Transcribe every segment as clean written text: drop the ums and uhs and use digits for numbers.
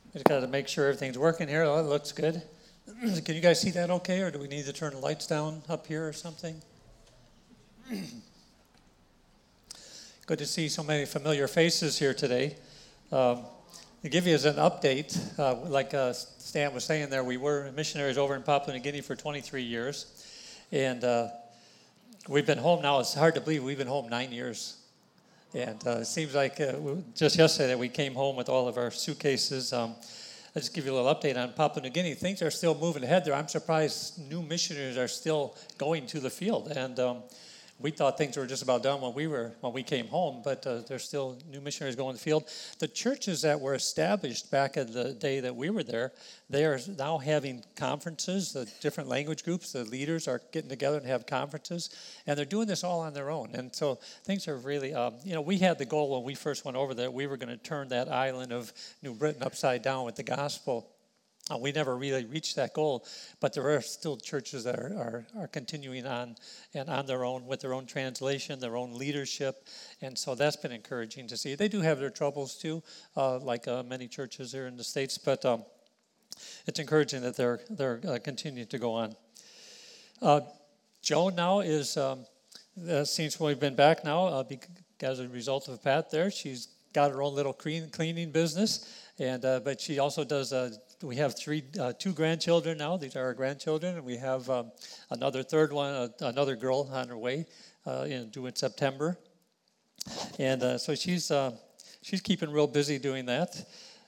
Just got to make sure everything's working here. Oh, it looks good. Can you guys see that okay, or do we need to turn the lights down up here or something? Good to see so many familiar faces here today. To give you as an update, like Stan was saying there, we were missionaries over in Papua New Guinea for 23 years. And we've been home now. It's hard to believe we've been home 9 years. And it seems like just yesterday we came home with all of our suitcases. I'll just give you a little update on Papua New Guinea. Things are still moving ahead there. I'm surprised new missionaries are still going to the field. And we thought things were just about done when we came home, but there's still new missionaries going to the field. The churches that were established back in the day that we were there, they are now having conferences. The different language groups, the leaders are getting together and have conferences, and they're doing this all on their own. And so things are really, we had the goal when we first went over there, we were going to turn that island of New Britain upside down with the gospel. We never really reached that goal, but there are still churches that are continuing on and on their own with their own translation, their own leadership, and so that's been encouraging to see. They do have their troubles too, like many churches here in the States, but it's encouraging that they're continuing to go on. Joan now is, since we've been back now, as a result of Pat there, she's got her own little cleaning business, and but she also does. We have two grandchildren now. These are our grandchildren, and we have another third one, another girl on her way, due in September. And so she's keeping real busy doing that.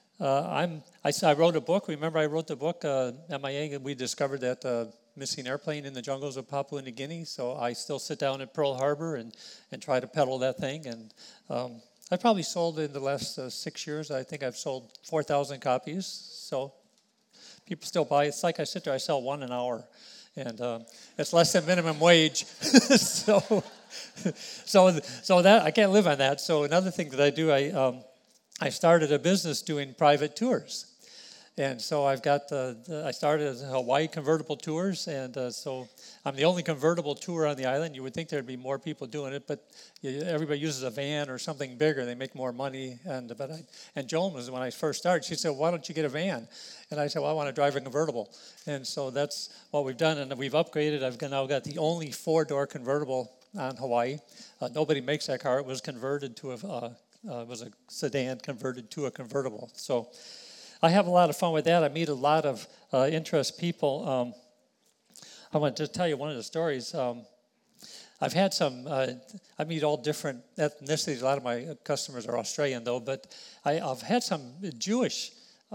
I wrote a book. Remember, I wrote the book MIA, and we discovered that missing airplane in the jungles of Papua New Guinea. So I still sit down at Pearl Harbor and try to peddle that thing. And I probably sold in the last 6 years. I think I've sold 4,000 copies. So people still buy. It's like I sit there, I sell one an hour, and it's less than minimum wage. so that I can't live on that. So another thing that I do, I started a business doing private tours. And so I started Hawaii convertible tours, and so I'm the only convertible tour on the island. You would think there'd be more people doing it, but everybody uses a van or something bigger. They make more money. And Joan was, when I first started, she said, "Why don't you get a van?" And I said, "Well, I want to drive a convertible." And so that's what we've done, and we've upgraded. I've now got the only 4-door convertible on Hawaii. Nobody makes that car. It was converted to was a sedan converted to a convertible. So I have a lot of fun with that. I meet a lot of interest people. I want to tell you one of the stories. I've had some, I meet all different ethnicities. A lot of my customers are Australian, though, but I've had some Jewish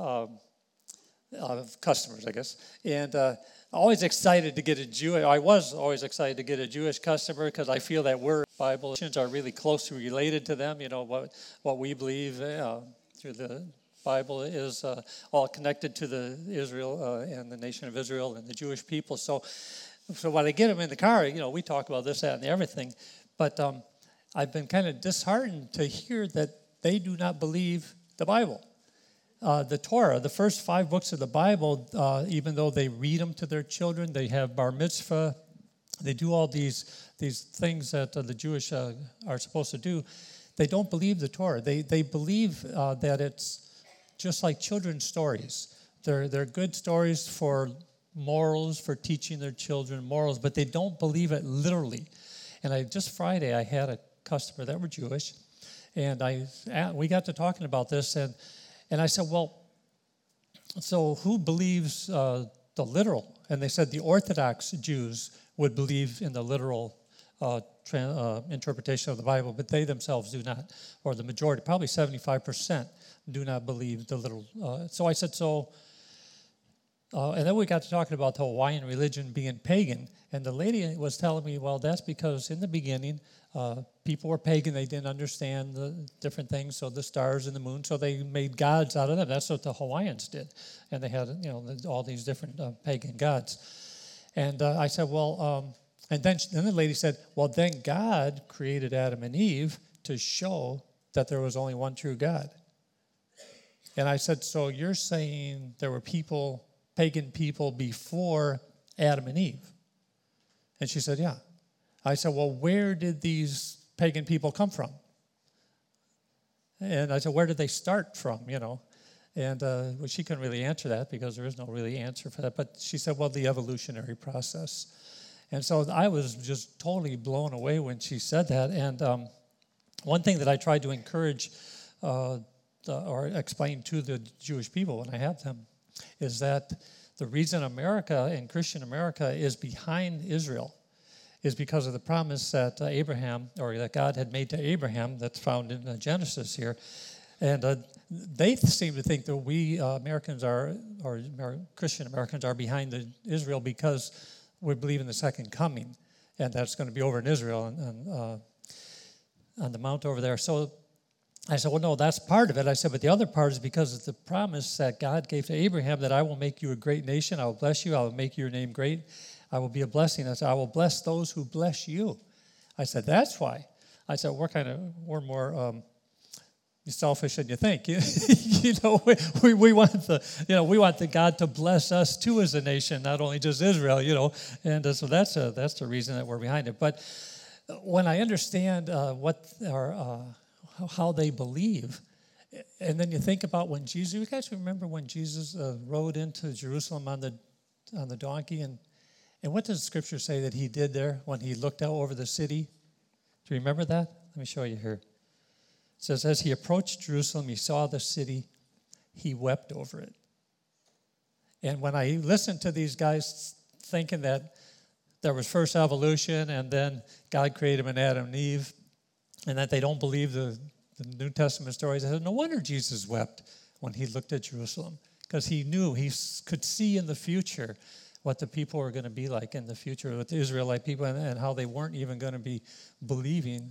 customers, I guess. And always excited to get a Jew. I was always excited to get a Jewish customer because I feel that we're Bible are really closely related to them. You know, what we believe through the Bible is all connected to the Israel and the nation of Israel and the Jewish people. So when I get them in the car, we talk about this, that, and everything. But I've been kind of disheartened to hear that they do not believe the Bible. The Torah, the first 5 books of the Bible, even though they read them to their children, they have bar mitzvah, they do all these things that the Jewish are supposed to do. They don't believe the Torah. They believe that it's just like children's stories. They're good stories for morals, for teaching their children morals, but they don't believe it literally. And just Friday, I had a customer that were Jewish, and we got to talking about this, and I said, well, so who believes the literal? And they said the Orthodox Jews would believe in the literal interpretation of the Bible, but they themselves do not, or the majority, probably 75%, do not believe the literal. So I said, and then we got to talking about the Hawaiian religion being pagan, and the lady was telling me, well, that's because in the beginning, people were pagan. They didn't understand the different things, so the stars and the moon, so they made gods out of them. That's what the Hawaiians did, and they had all these different pagan gods. And I said, well, and then the lady said, well, then God created Adam and Eve to show that there was only one true God. And I said, so you're saying there were pagan people before Adam and Eve? And she said, yeah. I said, well, where did these pagan people come from? And I said, where did they start from, And well, she couldn't really answer that because there is no really answer for that. But she said, well, the evolutionary process. And so I was just totally blown away when she said that. And one thing that I tried to encourage or explain to the Jewish people when I have them is that the reason America and Christian America is behind Israel is because of the promise that Abraham, or that God had made to Abraham, that's found in Genesis here. And they seem to think that we Americans are, or Christian Americans are behind Israel because we believe in the second coming, and that's going to be over in Israel on the mount over there. So I said, well, no, that's part of it. I said, but the other part is because of the promise that God gave to Abraham that I will make you a great nation. I will bless you. I will make your name great. I will be a blessing. I said, I will bless those who bless you. I said, that's why. I said, we're more selfish than you think. We want the God to bless us too as a nation, not only just Israel. And so that's the reason that we're behind it. But when I understand how they believe, and then you think about when Jesus, you guys remember when Jesus rode into Jerusalem on the donkey, and what does the scripture say that he did there when he looked out over the city? Do you remember that? Let me show you here. It says, as he approached Jerusalem, he saw the city, he wept over it. And when I listened to these guys thinking that there was first evolution and then God created an Adam and Eve, and that they don't believe the New Testament stories, I said, no wonder Jesus wept when he looked at Jerusalem, because he knew, he could see in the future what the people were going to be like in the future with the Israelite people, and how they weren't even going to be believing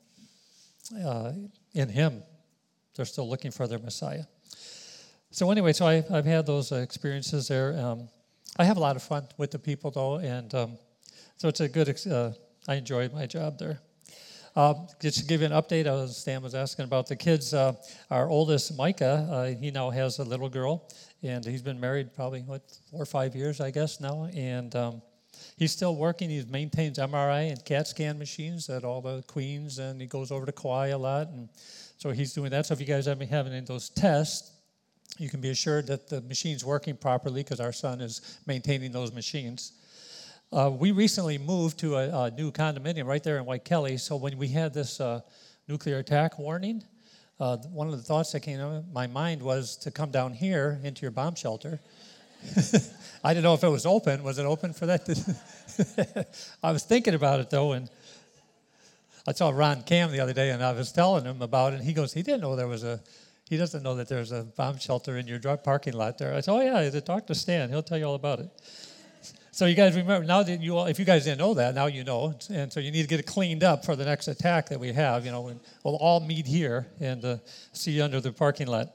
in him. They're still looking for their Messiah. So anyway, so I've had those experiences there. I have a lot of fun with the people, though, and so it's a good, I enjoyed my job there. Just to give you an update, Stan was asking about the kids. Our oldest, Micah, he now has a little girl, and he's been married probably, 4 or 5 years, I guess, now. And he's still working. He maintains MRI and CAT scan machines at all the Queens, and he goes over to Kauai a lot. And so he's doing that. So if you guys have been having those tests, you can be assured that the machine's working properly, because our son is maintaining those machines. We recently moved to a new condominium right there in White Kelly. So when we had this nuclear attack warning, one of the thoughts that came to my mind was to come down here into your bomb shelter. I didn't know if it was open. Was it open for that? I was thinking about it, though, and I saw Ron Cam the other day, and I was telling him about it, and he goes, he doesn't know that there's a bomb shelter in your parking lot there. I said, oh, yeah, talk to Stan. He'll tell you all about it. So you guys remember, now that if you guys didn't know that, now you know. And so you need to get it cleaned up for the next attack that we have. We'll all meet here and see you under the parking lot.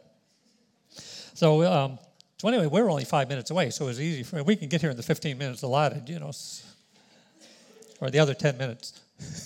So anyway, we're only 5 minutes away, so it was easy. We can get here in the 15 minutes allotted, or the other 10 minutes.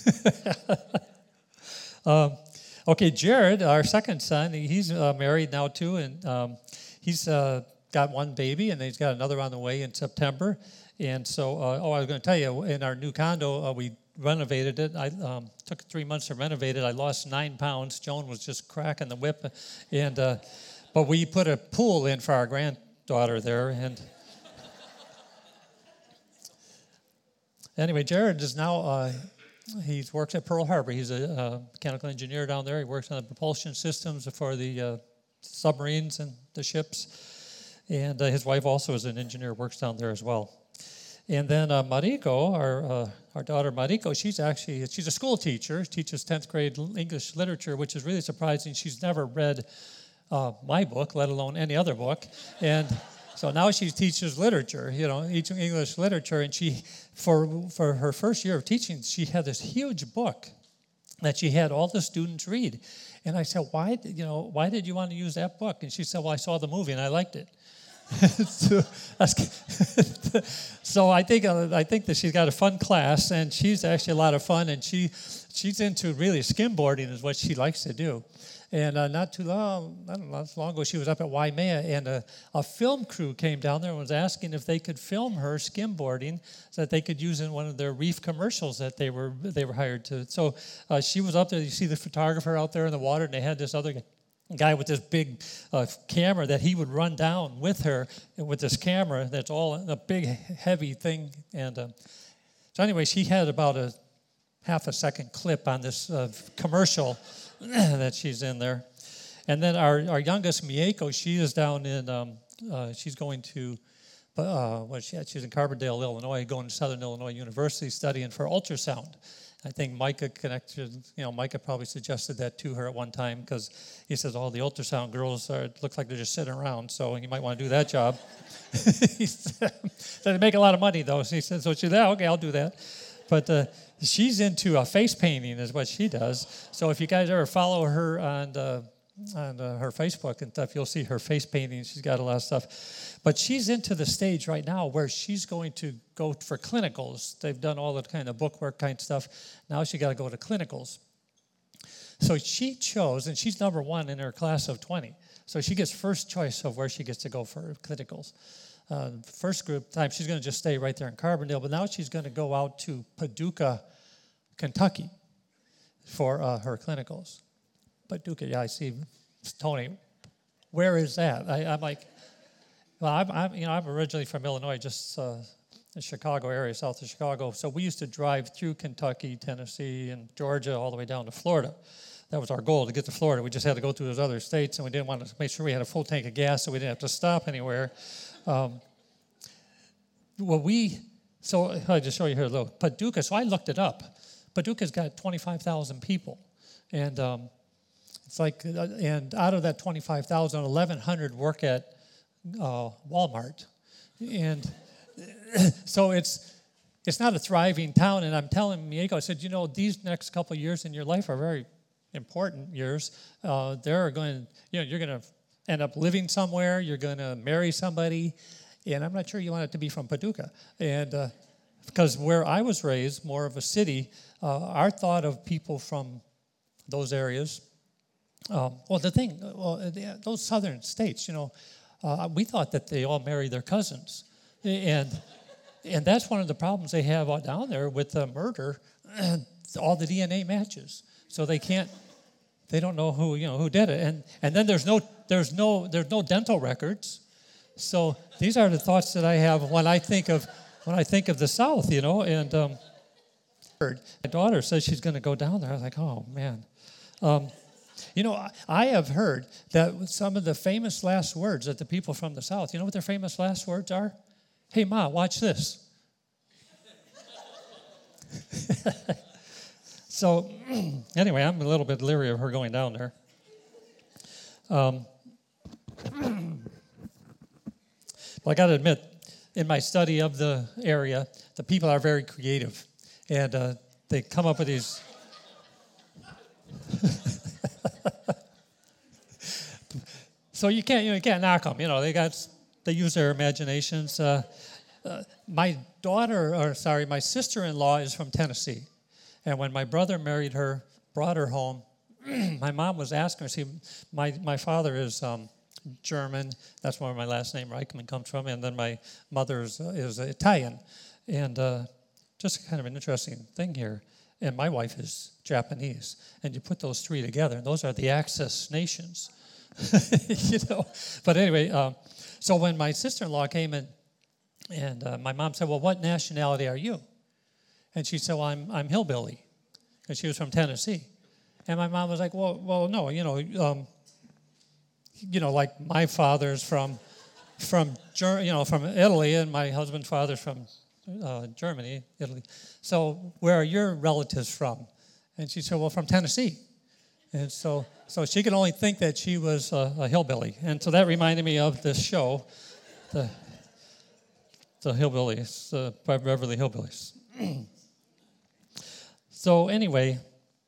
Okay, Jared, our second son, he's married now too, and he's got one baby, and he's got another on the way in September. And so, I was going to tell you, in our new condo, we renovated it. I took 3 months to renovate it. I lost 9 pounds. Joan was just cracking the whip. And but we put a pool in for our granddaughter there. And anyway, Jared is now, he works at Pearl Harbor. He's a mechanical engineer down there. He works on the propulsion systems for the submarines and the ships. And his wife also is an engineer, works down there as well. And then Mariko, our daughter Mariko, she's a school teacher. She teaches 10th grade English literature, which is really surprising. She's never read my book, let alone any other book. And so now she teaches literature, English literature. And she, for her first year of teaching, she had this huge book that she had all the students read. And I said, why did you want to use that book? And she said, well, I saw the movie and I liked it. So I think that she's got a fun class, and she's actually a lot of fun, and she's into really skimboarding is what she likes to do. And not too long ago, she was up at Waimea, and a film crew came down there and was asking if they could film her skimboarding so that they could use in one of their reef commercials that they were hired to. So she was up there. You see the photographer out there in the water, and they had this other guy with this big camera that he would run down with her with this camera that's all a big, heavy thing. And so anyway, she had about a half a second clip on this commercial that she's in there. And then our youngest, Mieko, she is down in, she's going to, she's in Carbondale, Illinois, going to Southern Illinois University studying for ultrasound. I think Micah Micah probably suggested that to her at one time because he says all the ultrasound girls look like they're just sitting around, so you might want to do that job. He said, they make a lot of money, though. So he said, so she's like, okay, I'll do that. But she's into face painting is what she does. So if you guys ever follow her on her Facebook and stuff, you'll see her face painting. She's got a lot of stuff. But she's into the stage right now where she's going to go for clinicals. They've done all the kind of bookwork kind of stuff. Now she got to go to clinicals. So she chose, and she's number one in her class of 20. So she gets first choice of where she gets to go for clinicals. First group time, she's going to just stay right there in Carbondale. But now she's going to go out to Paducah, Kentucky for her clinicals. Paducah, yeah, I see Tony. Where is that? I'm like, well, I'm originally from Illinois, just the Chicago area, south of Chicago. So we used to drive through Kentucky, Tennessee, and Georgia, all the way down to Florida. That was our goal, to get to Florida. We just had to go through those other states, and we didn't want to make sure we had a full tank of gas, so we didn't have to stop anywhere. So I'll just show you here a little. Paducah, so I looked it up. Paducah's got 25,000 people, and it's like, and out of that 25,000, 1,100 work at Walmart, and so it's not a thriving town. And I'm telling Mieko, I said, these next couple of years in your life are very important years. You're going to end up living somewhere. You're going to marry somebody, and I'm not sure you want it to be from Paducah. And because where I was raised, more of a city, our thought of people from those areas. Those southern states, we thought that they all marry their cousins, and that's one of the problems they have down there with the murder. All the DNA matches, so they don't know who did it, and then there's no dental records. So these are the thoughts that I have when I think of the South, And my daughter says she's going to go down there. I was like, oh man. I have heard that some of the famous last words that the people from the South, you know what their famous last words are? Hey, Ma, watch this. So, anyway, I'm a little bit leery of her going down there. But I got to admit, in my study of the area, the people are very creative. And they come up with these... So you can't knock them. They use their imaginations. My sister-in-law is from Tennessee, and when my brother married her, brought her home, my mom was asking her. See, my father is German. That's where my last name Reichman comes from, and then my mother is Italian, and just kind of an interesting thing here. And my wife is Japanese, and you put those three together, and those are the Axis nations. But anyway, so when my sister-in-law came in, and my mom said, well, what nationality are you? And she said, well, I'm hillbilly, because she was from Tennessee. And my mom was like, well, no, like my father's from Italy, and my husband's father's from Germany, Italy. So where are your relatives from? And she said, well, from Tennessee. And so she could only think that she was a hillbilly. And so that reminded me of this show, the Hillbillies, Beverly Hillbillies. So anyway,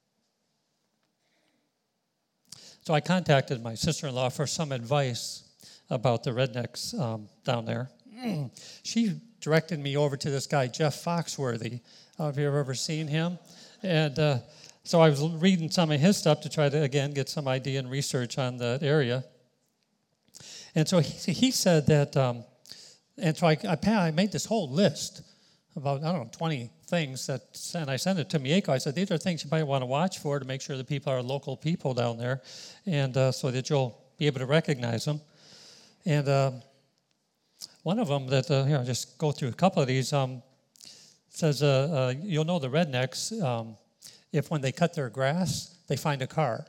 so I contacted my sister-in-law for some advice about the rednecks down there. She directed me over to this guy, Jeff Foxworthy. Have you ever seen him? And so I was reading some of his stuff to try to, again, get some idea and research on that area. And so he said that, and so I made this whole list, about, 20 things and I sent it to Mieko. I said, these are things you might want to watch for to make sure that people are local people down there, and so that you'll be able to recognize them. And one of them that, here, I'll just go through a couple of these, says, you'll know the rednecks if when they cut their grass, they find a car.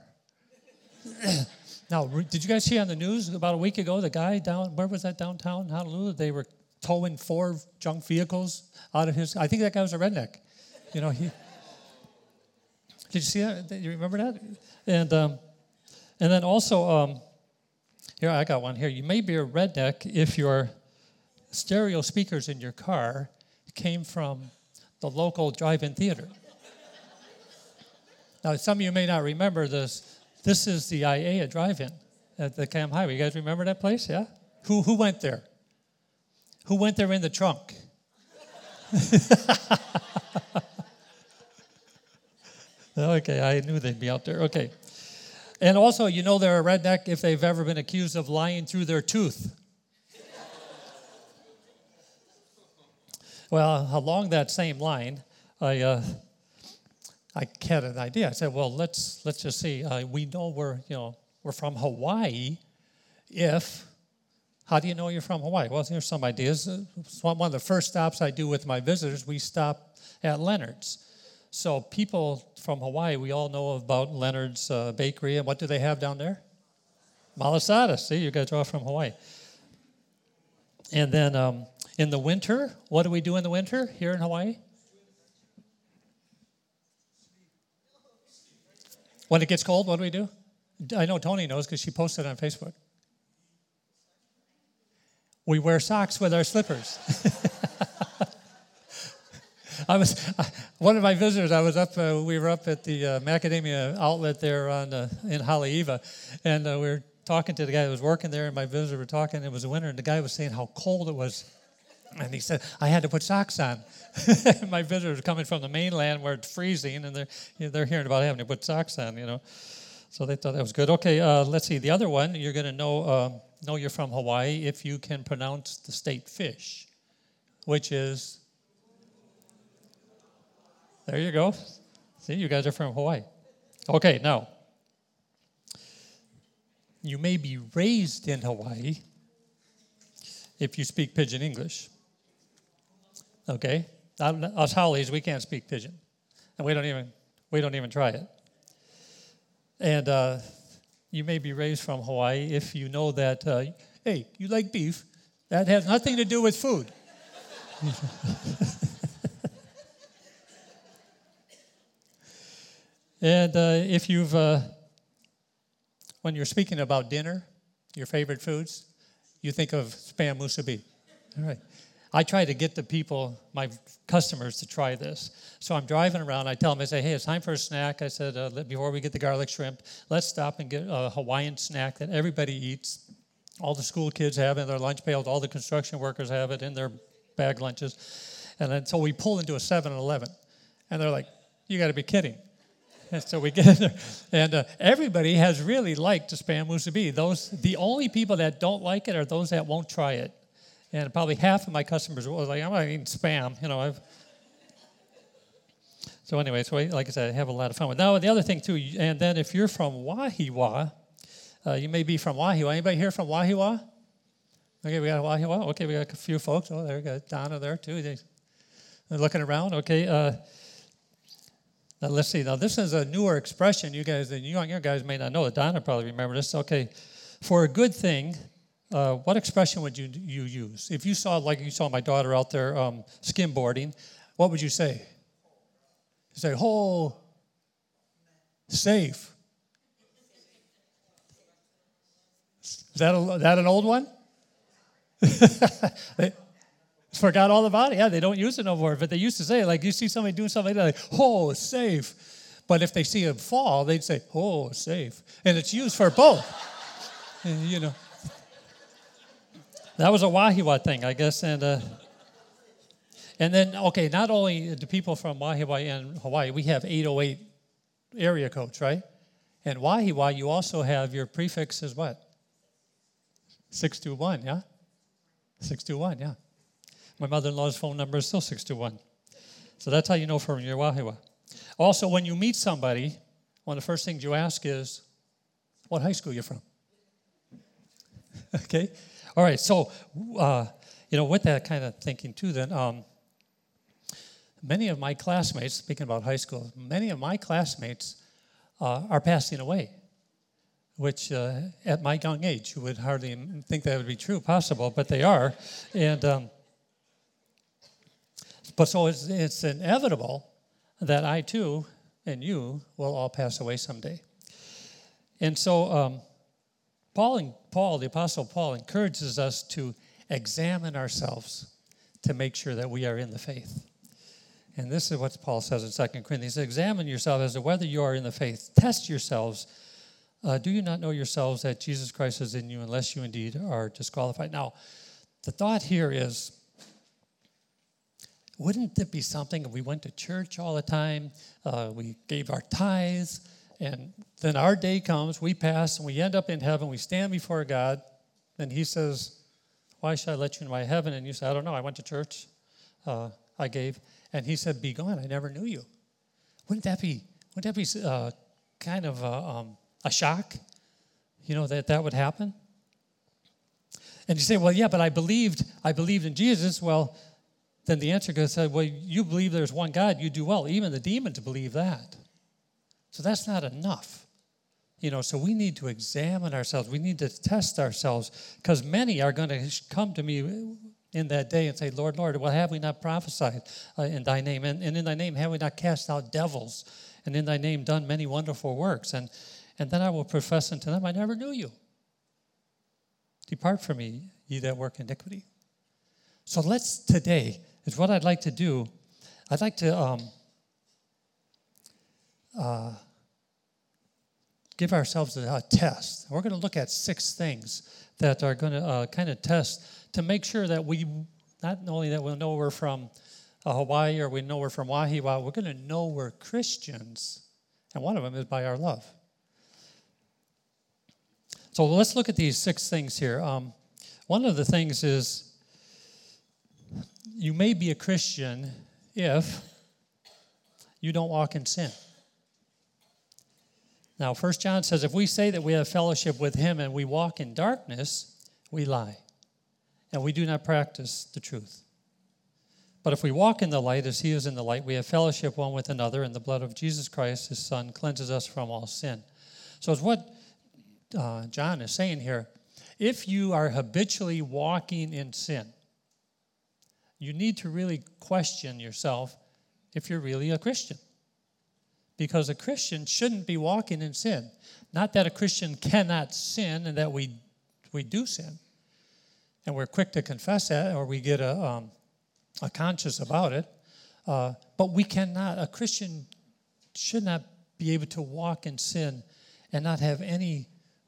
Now, did you guys see on the news about a week ago, the guy where was that, downtown Honolulu? They were towing 4 junk vehicles out of his, I think that guy was a redneck. You know, did you see that? You remember that? And then also, here, I got one here. You may be a redneck if your stereo speakers in your car came from the local drive-in theater. Now, some of you may not remember this. This is the IAEA drive-in at the Cam Highway. You guys remember that place? Yeah? Who went there? Who went there in the trunk? Okay, I knew they'd be out there. Okay. And also, you know they're a redneck if they've ever been accused of lying through their tooth. Well, along that same line, I had an idea. I said, well, let's just see. We know we're from Hawaii. How do you know you're from Hawaii? Well, here's some ideas. One of the first stops I do with my visitors, we stop at Leonard's. So people from Hawaii, we all know about Leonard's Bakery. And what do they have down there? Malasada. See, you guys are all from Hawaii. And then in the winter, what do we do in the winter here in Hawaii? When it gets cold, what do we do? I know Tony knows because she posted on Facebook. We wear socks with our slippers. One of my visitors, we were up at the Macadamia outlet there in Haleiwa, and we were talking to the guy who was working there, and my visitor were talking, it was winter, and the guy was saying how cold it was. And he said, I had to put socks on. My visitors coming from the mainland where it's freezing, and they're hearing about having to put socks on, So they thought that was good. Okay, let's see. The other one, you're going to know you're from Hawaii if you can pronounce the state fish, which is, there you go. See, you guys are from Hawaii. Okay, now, you may be raised in Hawaii if you speak Pidgin English. Okay? Us Howleys, we can't speak Pidgin. And we don't even try it. And you may be raised from Hawaii if you know that, hey, you like beef. That has nothing to do with food. And if you've, when you're speaking about dinner, your favorite foods, you think of spam musubi. All right. I try to get the people, my customers, to try this. So I'm driving around. I tell them, I say, hey, it's time for a snack. I said, before we get the garlic shrimp, let's stop and get a Hawaiian snack that everybody eats. All the school kids have it in their lunch pails. All the construction workers have it in their bag lunches. And then so we pull into a 7-Eleven. And they're like, you got to be kidding. And so we get in there. And everybody has really liked the spam musubi. The only people that don't like it are those that won't try it. And probably half of my customers were like, I'm not eating spam. So anyway, like I said, I have a lot of fun with it. Now, the other thing, too, and then if you're from Wahiawa, you may be from Wahiawa. Anybody here from Wahiawa? Okay, we got Wahiawa. Okay, we got a few folks. Oh, there we go. Donna there, too. They're looking around. Okay. Now, let's see. Now, this is a newer expression. You guys, the younger guys may not know it. Donna probably remember this. Okay. For a good thing, what expression would you use? If you saw, like you saw my daughter out there skimboarding, what would you say? You say, oh, safe. Is that an old one? They forgot all about it. Yeah, they don't use it no more. But they used to say, like, you see somebody doing something like that, like, oh, safe. But if they see him fall, they'd say, oh, safe. And it's used for both. And, that was a Wahiawa thing, I guess. And then, okay, not only do people from Wahiawa and Hawaii, we have 808 area codes, right? And Wahiawa, you also have your prefix is what? 621, yeah? 621, yeah. My mother-in-law's phone number is still 621. So that's how you know from your wahiwa. Also, when you meet somebody, one of the first things you ask is, what high school you're from? Okay? All right, so, with that kind of thinking too, then, many of my classmates, speaking about high school, many of my classmates are passing away, which at my young age, you would hardly think that would be true, possible, but they are. And but so it's inevitable that I too and you will all pass away someday. And so the Apostle Paul encourages us to examine ourselves to make sure that we are in the faith. And this is what Paul says in 2 Corinthians. Examine yourself as to whether you are in the faith. Test yourselves. Do you not know yourselves that Jesus Christ is in you unless you indeed are disqualified? Now, the thought here is, wouldn't it be something if we went to church all the time, we gave our tithes, and then our day comes, we pass, and we end up in heaven, we stand before God, and he says, why should I let you into my heaven? And you say, I don't know, I went to church, I gave. And he said, be gone, I never knew you. Wouldn't that be kind of a shock, that would happen? And you say, well, yeah, but I believed in Jesus. Well, then the answer goes, well, you believe there's one God, you do well. Even the demons believe that. So that's not enough. So we need to examine ourselves. We need to test ourselves, because many are going to come to me in that day and say, Lord, well, have we not prophesied in thy name? And in thy name have we not cast out devils? And in thy name done many wonderful works? And then I will profess unto them, I never knew you. Depart from me, ye that work iniquity. So today, is what I'd like to do. I'd like to give ourselves a test. We're going to look at 6 things that are going to kind of test to make sure that we, not only that we'll know we're from Hawaii or we know we're from Wahiawa, we're going to know we're Christians. And one of them is by our love. So let's look at these 6 things here. One of the things is, you may be a Christian if you don't walk in sin. Now, 1 John says, if we say that we have fellowship with him and we walk in darkness, we lie, and we do not practice the truth. But if we walk in the light as he is in the light, we have fellowship one with another, and the blood of Jesus Christ, his Son, cleanses us from all sin. So it's what John is saying here. If you are habitually walking in sin, you need to really question yourself if you're really a Christian. Because a Christian shouldn't be walking in sin. Not that a Christian cannot sin and that we do sin. And we're quick to confess that, or we get a conscience about it. But we cannot, a Christian should not be able to walk in sin and not have any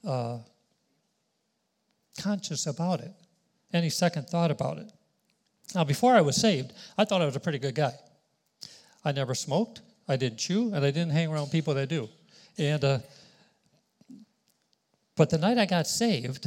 conscience about it, any second thought about it. Now, before I was saved, I thought I was a pretty good guy. I never smoked, I didn't chew, and I didn't hang around people that do. And but the night I got saved,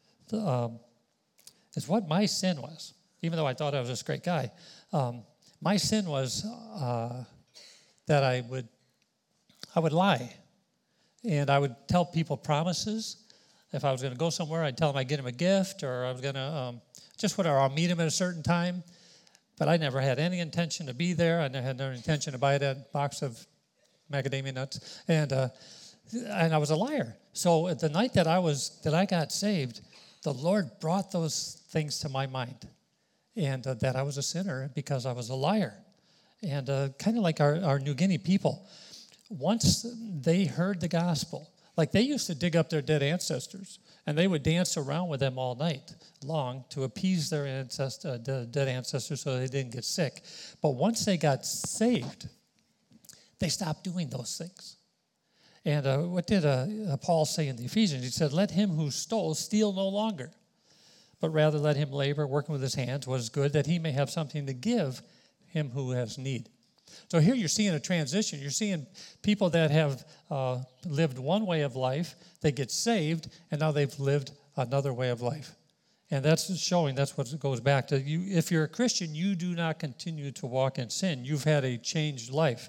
is what my sin was. Even though I thought I was this great guy, my sin was that I would lie, and I would tell people promises. If I was going to go somewhere, I'd tell them I'd get them a gift, or I was going to just whatever, I'll meet them at a certain time. But I never had any intention to be there. I never had no intention to buy that box of macadamia nuts, and I was a liar. So the night that I got saved, the Lord brought those things to my mind, and that I was a sinner because I was a liar. And kind of like our New Guinea people, once they heard the gospel, like they used to dig up their dead ancestors, and they would dance around with them all night long to appease their dead ancestors so they didn't get sick. But once they got saved, they stopped doing those things. And what did Paul say in the Ephesians? He said, let him who stole steal no longer, but rather let him labor, working with his hands, what is good, that he may have something to give him who has need. So here you're seeing a transition. You're seeing people that have lived one way of life, they get saved, and now they've lived another way of life. And that's showing, that's what it goes back to. If you're a Christian, you do not continue to walk in sin. You've had a changed life.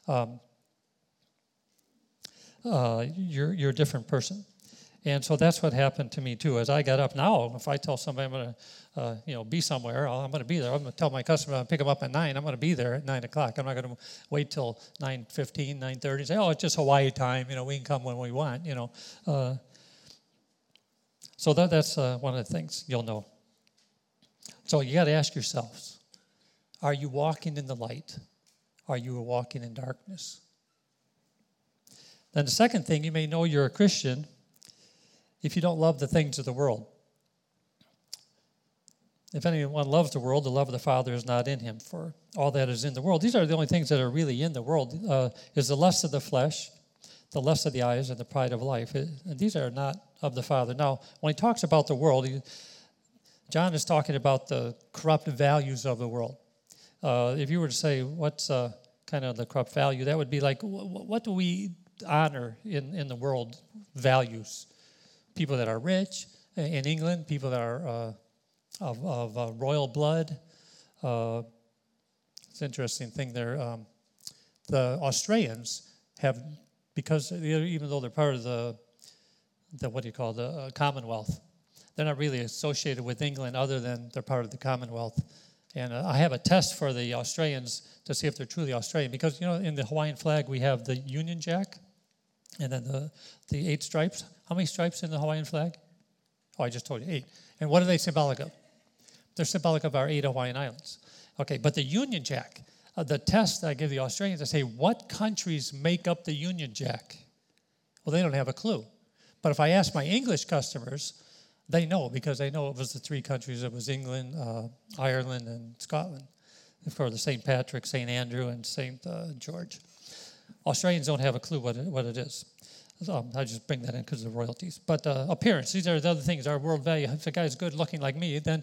You're a different person. And so that's what happened to me too. As I got up now, if I tell somebody I'm going to, be somewhere, I'm going to be there. I'm going to tell my customer I'll pick them up at 9. I'm going to be there at 9 o'clock. I'm not going to wait till 9:15, 9:30 and say, oh, it's just Hawaii time. We can come when we want. So that's one of the things you'll know. So you got to ask yourselves, are you walking in the light? Are you walking in darkness? Then the second thing, you may know you're a Christian if you don't love the things of the world. If anyone loves the world, the love of the Father is not in him. For all that is in the world, these are the only things that are really in the world, is the lust of the flesh, the lust of the eyes, and the pride of life. And these are not of the Father. Now, when he talks about the world, John is talking about the corrupt values of the world. If you were to say, what's kind of the corrupt value, that would be like, what do we honor in the world values? People that are rich in England, people that are of royal blood. It's an interesting thing there. The Australians have, because even though they're part of the Commonwealth, they're not really associated with England other than they're part of the Commonwealth. And I have a test for the Australians to see if they're truly Australian, because in the Hawaiian flag we have the Union Jack, and then the 8 stripes. How many stripes in the Hawaiian flag? Oh, I just told you 8. And what are they symbolic of? They're symbolic of our 8 Hawaiian islands. Okay, but the Union Jack, the test I give the Australians, I say, what countries make up the Union Jack? Well, they don't have a clue. But if I ask my English customers, they know, because they know it was the 3 countries. It was England, Ireland, and Scotland for the St. Patrick, St. Andrew, and St. George. Australians don't have a clue what it is. I just bring that in because of the royalties. But appearance, these are the other things. Our world value. If a guy's good looking like me, then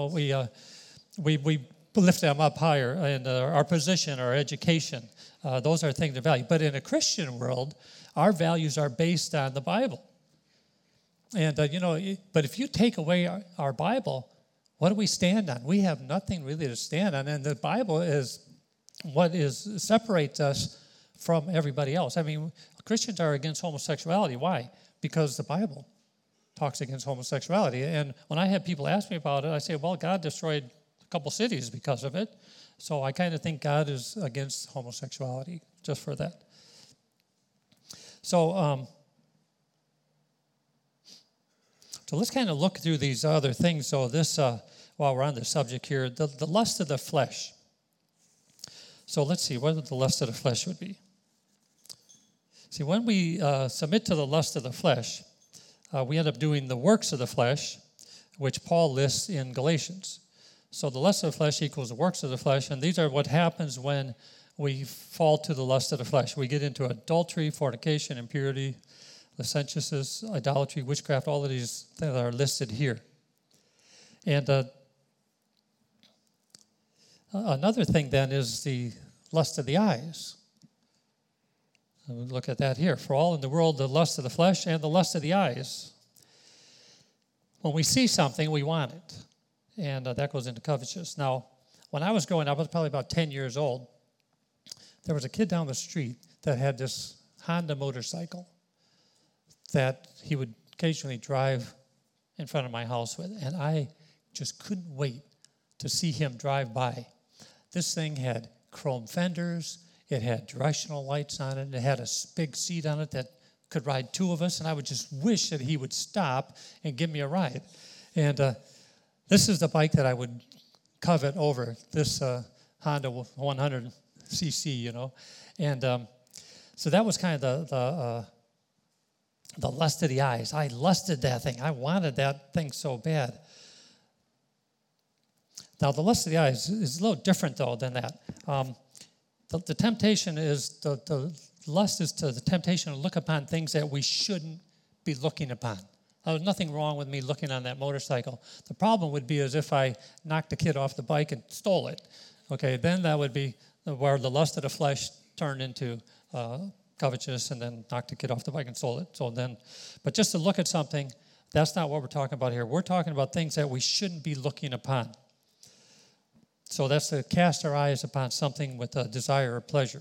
we lift them up higher, and our position, our education, those are things of value. But in a Christian world, our values are based on the Bible. And but if you take away our Bible, what do we stand on? We have nothing really to stand on, and the Bible is what separates us from everybody else. I mean, Christians are against homosexuality. Why? Because the Bible talks against homosexuality. And when I have people ask me about it, I say, well, God destroyed a couple cities because of it. So I kind of think God is against homosexuality just for that. So let's kind of look through these other things. So this, while we're on the subject here, the lust of the flesh. So let's see what the lust of the flesh would be. See, when we submit to the lust of the flesh, we end up doing the works of the flesh, which Paul lists in Galatians. So the lust of the flesh equals the works of the flesh, and these are what happens when we fall to the lust of the flesh. We get into adultery, fornication, impurity, licentiousness, idolatry, witchcraft, all of these things are listed here. And another thing then is the lust of the eyes. And we look at that here. For all in the world, the lust of the flesh and the lust of the eyes. When we see something, we want it. And that goes into covetousness. Now, when I was growing up, I was probably about 10 years old. There was a kid down the street that had this Honda motorcycle that he would occasionally drive in front of my house with. And I just couldn't wait to see him drive by. This thing had chrome fenders. It had directional lights on it. It had a big seat on it that could ride 2 of us. And I would just wish that he would stop and give me a ride. And this is the bike that I would covet over this Honda 100cc, And so that was kind of the lust of the eyes. I lusted that thing. I wanted that thing so bad. Now, the lust of the eyes is a little different, though, than that. The temptation is, the lust is the temptation to look upon things that we shouldn't be looking upon. There's nothing wrong with me looking on that motorcycle. The problem would be as if I knocked the kid off the bike and stole it. Okay, then that would be where the lust of the flesh turned into covetousness, and then knocked the kid off the bike and stole it. But just to look at something That's not what we're talking about here. We're talking about things that we shouldn't be looking upon. So that's to cast our eyes upon something with a desire or pleasure,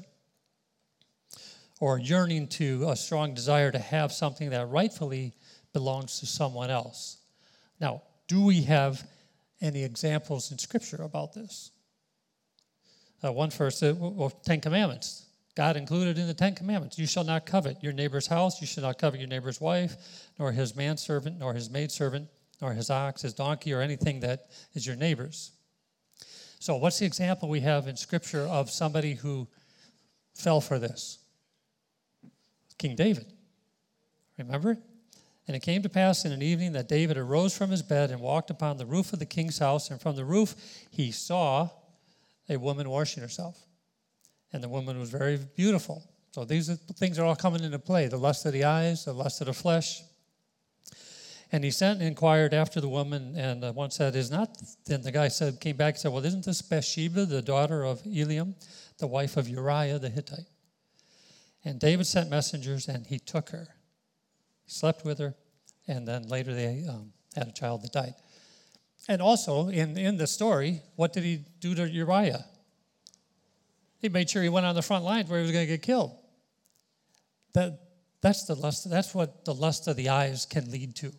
or yearning to a strong desire to have something that rightfully belongs to someone else. Now, do we have any examples in Scripture about this? One first, Ten Commandments. God included in the Ten Commandments, you shall not covet your neighbor's house, you shall not covet your neighbor's wife, nor his manservant, nor his maidservant, nor his ox, his donkey, or anything that is your neighbor's. So what's the example we have in Scripture of somebody who fell for this? King David. Remember? And it came to pass in an evening that David arose from his bed and walked upon the roof of the king's house, and from the roof he saw a woman washing herself. And the woman was very beautiful. So these things are all coming into play. The lust of the eyes, the lust of the flesh. And he sent and inquired after the woman, and one said, is not, then the guy came back and said, well, isn't this Bathsheba, the daughter of Eliam, the wife of Uriah the Hittite? And David sent messengers, and he took her, slept with her, and then later they had a child that died. And also, in the story, what did he do to Uriah? He made sure he went on the front lines where he was going to get killed. That's the lust. That's what the lust of the eyes can lead to.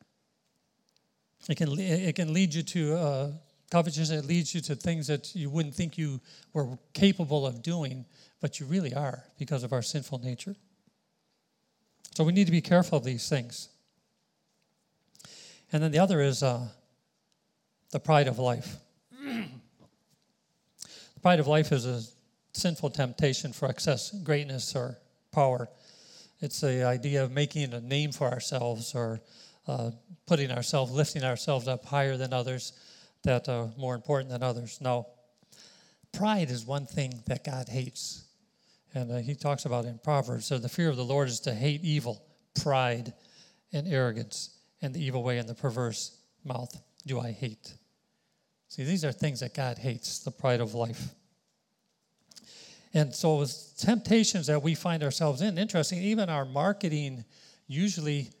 It can lead you to covetousness. It leads you to things that you wouldn't think you were capable of doing, but you really are because of our sinful nature. So we need to be careful of these things. And then the other is the pride of life. The pride of life is a sinful temptation for excess, greatness, or power. It's the idea of making a name for ourselves, or lifting ourselves up higher than others, that are more important than others. Now, pride is one thing that God hates. And he talks about it in Proverbs. So the fear of the Lord is to hate evil, pride, and arrogance, and the evil way and the perverse mouth do I hate. See, these are things that God hates, the pride of life. And so with temptations that we find ourselves in, interesting, even our marketing usually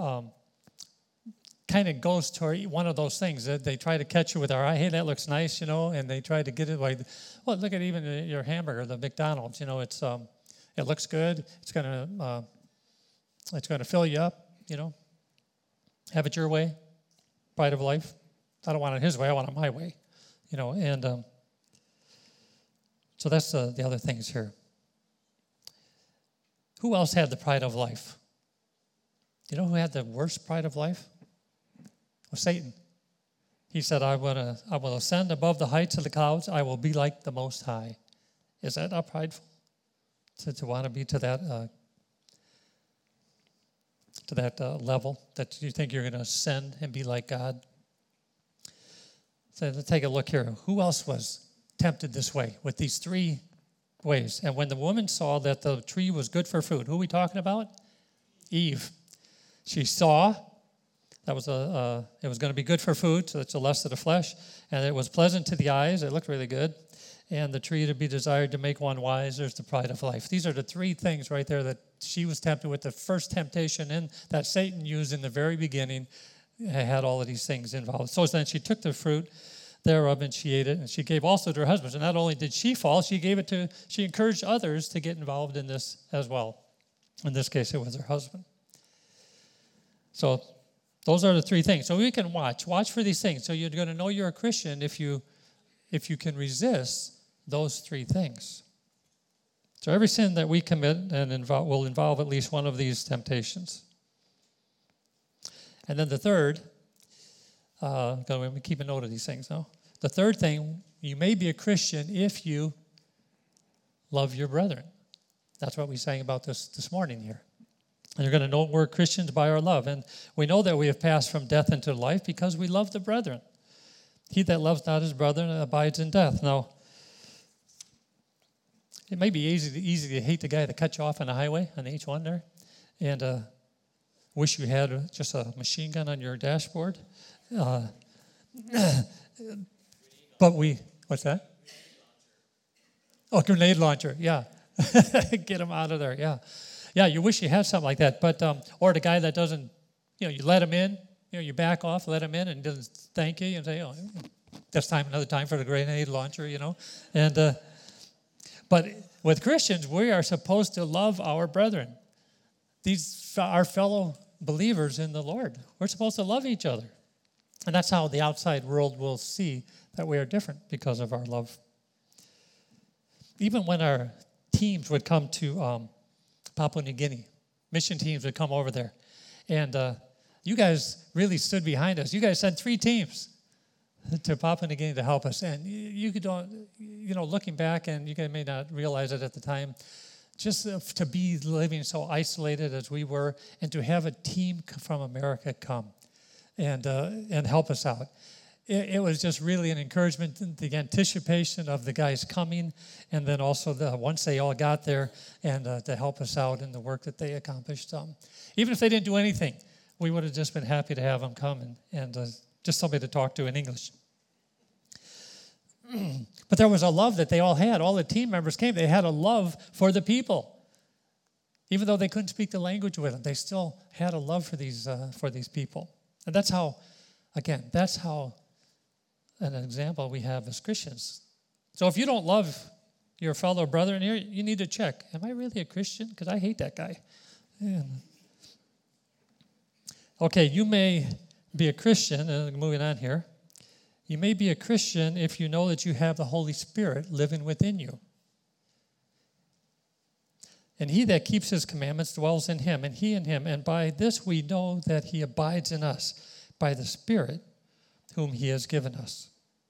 kind of goes toward one of those things that they try to catch you with our eye. Hey, that looks nice, and they try to get it like, well, look at even your hamburger, the McDonald's, it's it looks good. It's gonna fill you up, Have it your way, pride of life. I don't want it his way. I want it my way, and so that's the other things here. Who else had the pride of life? You know who had the worst pride of life? Well, Satan. He said, I will ascend above the heights of the clouds. I will be like the Most High. Is that not prideful? To want to be to that level that you think you're going to ascend and be like God? So let's take a look here. Who else was tempted this way with these three ways? And when the woman saw that the tree was good for food, who are we talking about? Eve. She saw that it was going to be good for food, so it's the lust of the flesh, and it was pleasant to the eyes. It looked really good. And the tree to be desired to make one wise, there's the pride of life. These are the three things right there that she was tempted with. The first temptation and that Satan used in the very beginning had all of these things involved. So then she took the fruit thereof and she ate it, and she gave also to her husband. So not only did she fall, she encouraged others to get involved in this as well. In this case, it was her husband. So those are the three things. So we can watch for these things. So you're going to know you're a Christian if you can resist those three things. So every sin that we commit will involve at least one of these temptations. And then the third, going to keep a note of these things now. The third thing, you may be a Christian if you love your brethren. That's what we sang about this morning here. And you're going to know we're Christians by our love. And we know that we have passed from death into life because we love the brethren. He that loves not his brother abides in death. Now, it may be easy to hate the guy that cut you off on the highway on the H1 there, and wish you had just a machine gun on your dashboard. But what's that? Oh, grenade launcher, yeah. Get him out of there, yeah. Yeah, you wish you had something like that, but or the guy that doesn't you let them in, you back off, let them in, and doesn't thank you, and say, oh, that's another time for the grenade launcher, And but with Christians, we are supposed to love our brethren. These are our fellow believers in the Lord. We're supposed to love each other. And that's how the outside world will see that we are different, because of our love. Even when our teams would come to Papua New Guinea, mission teams would come over there. And you guys really stood behind us. You guys sent 3 teams to Papua New Guinea to help us. And you don't, looking back, and you guys may not realize it at the time, just to be living so isolated as we were, and to have a team from America come and help us out. It was just really an encouragement, the anticipation of the guys coming, and then also once they all got there, and to help us out in the work that they accomplished. Even if they didn't do anything, we would have just been happy to have them come and just somebody to talk to in English. But there was a love that they all had. All the team members came. They had a love for the people. Even though they couldn't speak the language with them, they still had a love for these people. And that's how an example we have as Christians. So if you don't love your fellow brother in here, you need to check. Am I really a Christian? Because I hate that guy. Yeah. Okay, you may be a Christian, and moving on here. You may be a Christian if you know that you have the Holy Spirit living within you. And he that keeps his commandments dwells in him, and he in him. And by this we know that he abides in us, by the Spirit whom he has given us.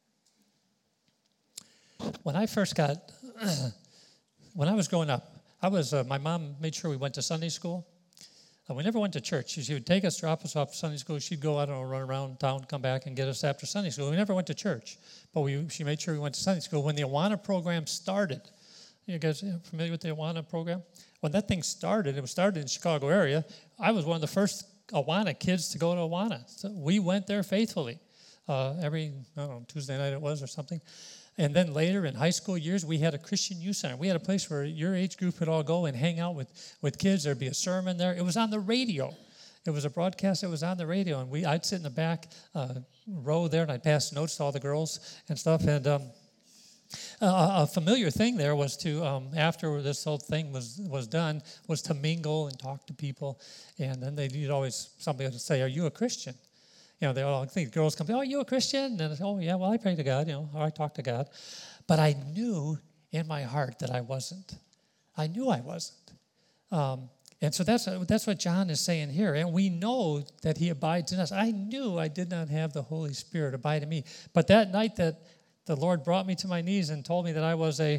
When I first when I was growing up, my mom made sure we went to Sunday school. We never went to church. She would take us, drop us off to Sunday school. She'd go, run around town, come back, and get us after Sunday school. We never went to church, but she made sure we went to Sunday school. When the Awana program started, you guys familiar with the Awana program? When that thing started, it was started in the Chicago area, I was one of the first Awana kids to go to Awana. So we went there faithfully. Every, Tuesday night it was or something. And then later in high school years, we had a Christian youth center. We had a place where your age group would all go and hang out with kids. There'd be a sermon there. It was on the radio. It was a broadcast that was on the radio. And I'd sit in the back row there, and I'd pass notes to all the girls and stuff. And a familiar thing there was to, after this whole thing was done, was to mingle and talk to people. And then somebody would say, "Are you a Christian?" They all think girls come, "Oh, are you a Christian?" And I say, "Oh, yeah, well, I pray to God, or I talk to God." But I knew in my heart that I wasn't. I knew I wasn't. And so that's what John is saying here. And we know that he abides in us. I knew I did not have the Holy Spirit abide in me. But that night that the Lord brought me to my knees and told me that I was a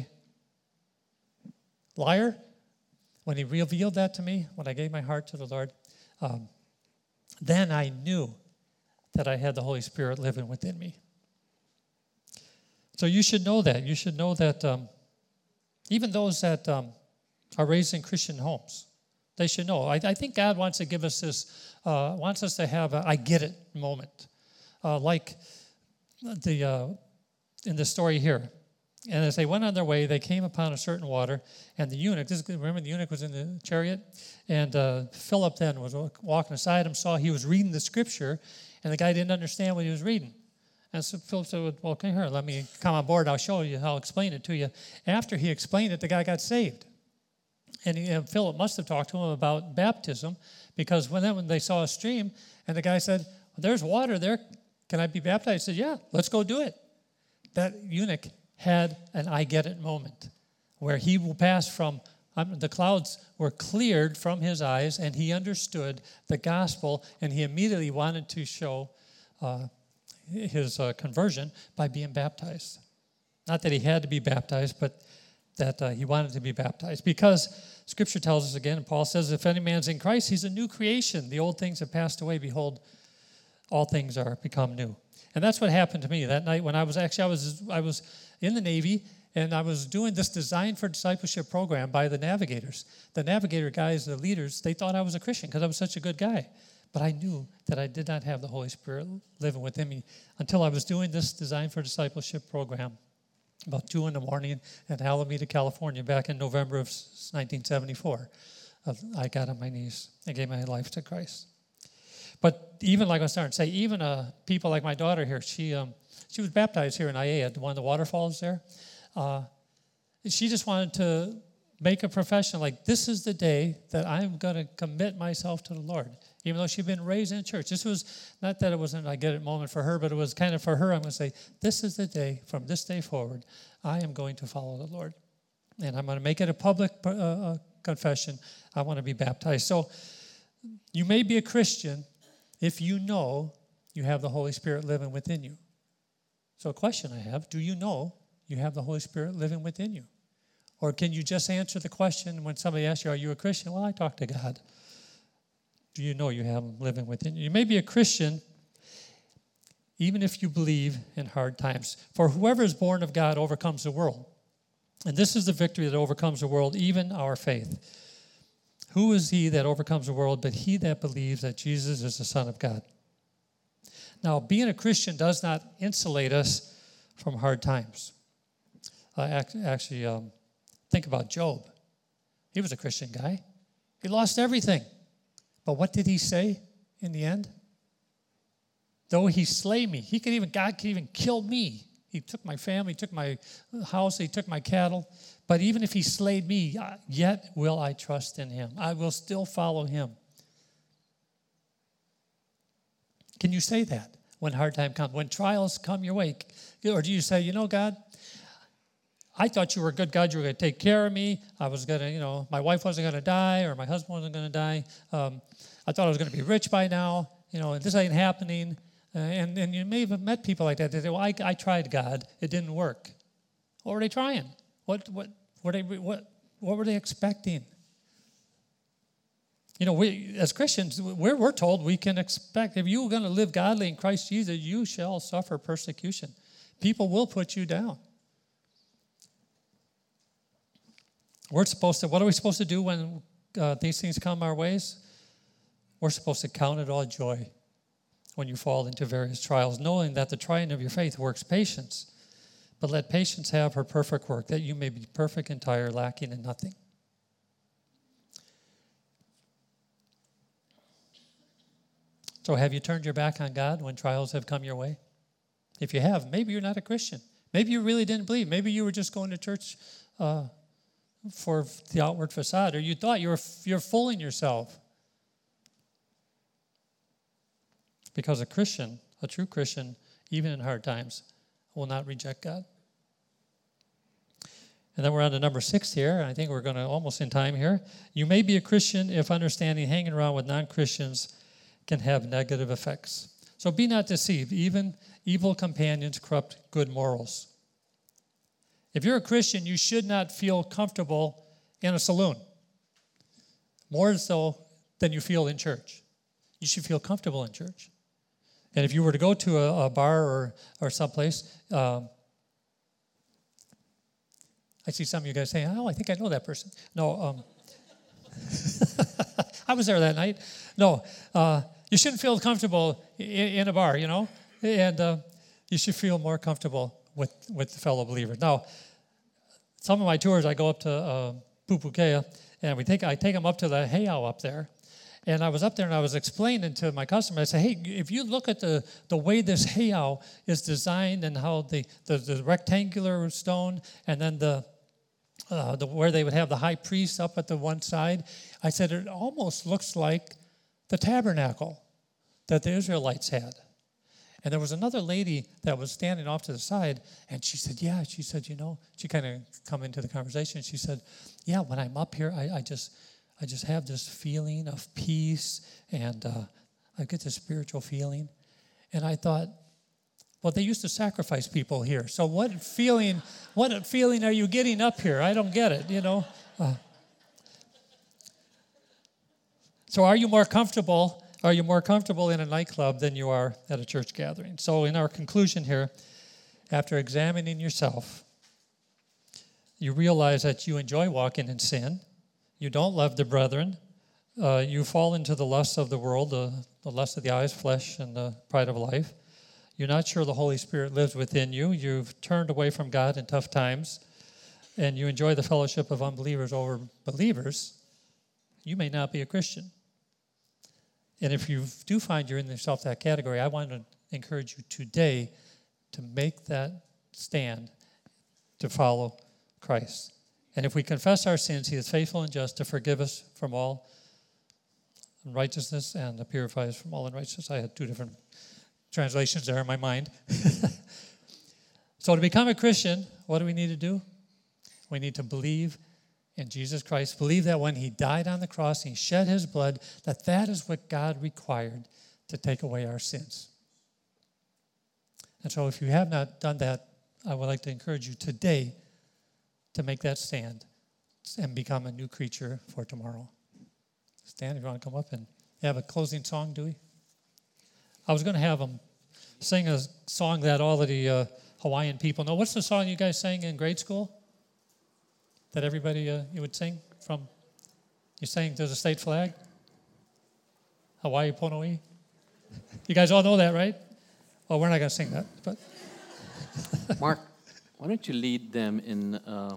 liar, when he revealed that to me, when I gave my heart to the Lord, then I knew that I had the Holy Spirit living within me. So you should know that. You should know that even those that are raised in Christian homes, they should know. I think God wants to give us this, wants us to have a I get it moment. Like in the story here. And as they went on their way, they came upon a certain water, and the eunuch, remember the eunuch was in the chariot? And Philip then was walking beside him, saw he was reading the scripture, and the guy didn't understand what he was reading. And so Philip said, "Well, come here, let me come on board, I'll show you, I'll explain it to you." After he explained it, the guy got saved. And Philip must have talked to him about baptism, because when they saw a stream, and the guy said, "Well, there's water there, can I be baptized?" He said, "Yeah, let's go do it." That eunuch had an I get it moment, where he will pass from, the clouds were cleared from his eyes, and he understood the gospel, and he immediately wanted to show his conversion by being baptized. Not that he had to be baptized, but that he wanted to be baptized. Because Scripture tells us again, and Paul says, if any man's in Christ, he's a new creation. The old things have passed away. Behold, all things are become new. And that's what happened to me that night when I was in the Navy, and I was doing this Design for Discipleship program by the navigators. The navigator guys, the leaders, they thought I was a Christian because I was such a good guy. But I knew that I did not have the Holy Spirit living within me until I was doing this Design for Discipleship program about 2 a.m. in Alameda, California, back in November of 1974. I got on my knees and gave my life to Christ. But even like I was starting to say, even people like my daughter here, she was baptized here in IA at one of the waterfalls there. She just wanted to make a profession like, this is the day that I'm going to commit myself to the Lord. Even though she'd been raised in church. This was, not that it wasn't a get it moment for her, but it was kind of for her, I'm going to say, this is the day, from this day forward, I am going to follow the Lord. And I'm going to make it a public confession. I want to be baptized. So you may be a Christian if you know you have the Holy Spirit living within you. So a question I have, do you know you have the Holy Spirit living within you? Or can you just answer the question when somebody asks you, are you a Christian? Well, I talk to God. Do you know you have Him living within you? You may be a Christian even if you believe in hard times. For whoever is born of God overcomes the world. And this is the victory that overcomes the world, even our faith. Who is he that overcomes the world but he that believes that Jesus is the Son of God? Now, being a Christian does not insulate us from hard times. Actually, think about Job. He was a Christian guy. He lost everything. But what did he say in the end? Though he slay me, God could even kill me. He took my family, he took my house, he took my cattle. But even if he slayed me, yet will I trust in him. I will still follow him. Can you say that when hard time comes? When trials come your way? Or do you say, you know, God, I thought you were a good God. You were going to take care of me. I was going to, my wife wasn't going to die or my husband wasn't going to die. I thought I was going to be rich by now. And this ain't happening. And you may have met people like that. They say, well, I tried God. It didn't work. What were they trying? What were they expecting? We as Christians, we're told we can expect, if you're going to live godly in Christ Jesus, you shall suffer persecution. People will put you down. What are we supposed to do when these things come our ways? We're supposed to count it all joy when you fall into various trials, knowing that the trying of your faith works patience. But let patience have her perfect work, that you may be perfect, entire, lacking in nothing. So have you turned your back on God when trials have come your way? If you have, maybe you're not a Christian. Maybe you really didn't believe. Maybe you were just going to church for the outward facade, or you thought you're fooling yourself. Because a true Christian, even in hard times, will not reject God. And then we're on to number 6 here. I think we're going to almost in time here. You may be a Christian if understanding hanging around with non-Christians can have negative effects. So be not deceived. Even evil companions corrupt good morals. If you're a Christian, you should not feel comfortable in a saloon. More so than you feel in church. You should feel comfortable in church. And if you were to go to a bar or someplace, I see some of you guys saying, oh, I think I know that person. No, I was there that night. No, you shouldn't feel comfortable in a bar, and you should feel more comfortable with the fellow believers. Now, some of my tours, I go up to Pupukea, and I take them up to the heiau up there. And I was up there and I was explaining to my customer, I said, hey, if you look at the way this heiau is designed and how the rectangular stone and then the where they would have the high priest up at the one side, I said, it almost looks like the tabernacle that the Israelites had. And there was another lady that was standing off to the side, and she said, she kind of come into the conversation. She said, yeah, when I'm up here, I just have this feeling of peace, and I get this spiritual feeling. And I thought, well, they used to sacrifice people here. So what feeling are you getting up here? I don't get it, So are you more comfortable in a nightclub than you are at a church gathering? So in our conclusion here, after examining yourself, you realize that you enjoy walking in sin. You don't love the brethren. You fall into the lusts of the world, the lust of the eyes, flesh, and the pride of life. You're not sure the Holy Spirit lives within you. You've turned away from God in tough times, and you enjoy the fellowship of unbelievers over believers. You may not be a Christian. And if you do find you're in yourself that category, I want to encourage you today to make that stand to follow Christ. And if we confess our sins, he is faithful and just to forgive us from all unrighteousness and to purify us from all unrighteousness. I had two different translations there in my mind. So to become a Christian, what do we need to do? We need to believe in Jesus Christ. Believe that when he died on the cross, he shed his blood, that is what God required to take away our sins. And so if you have not done that, I would like to encourage you today to make that stand and become a new creature for tomorrow. Stan, if you want to come up and have a closing song, do we? I was going to have them sing a song that all of the Hawaiian people know. What's the song you guys sang in grade school? That everybody you would sing from? You sang to the state flag? Hawaii Pono'i? You guys all know that, right? Oh, we're not going to sing that. But Mark, why don't you lead them in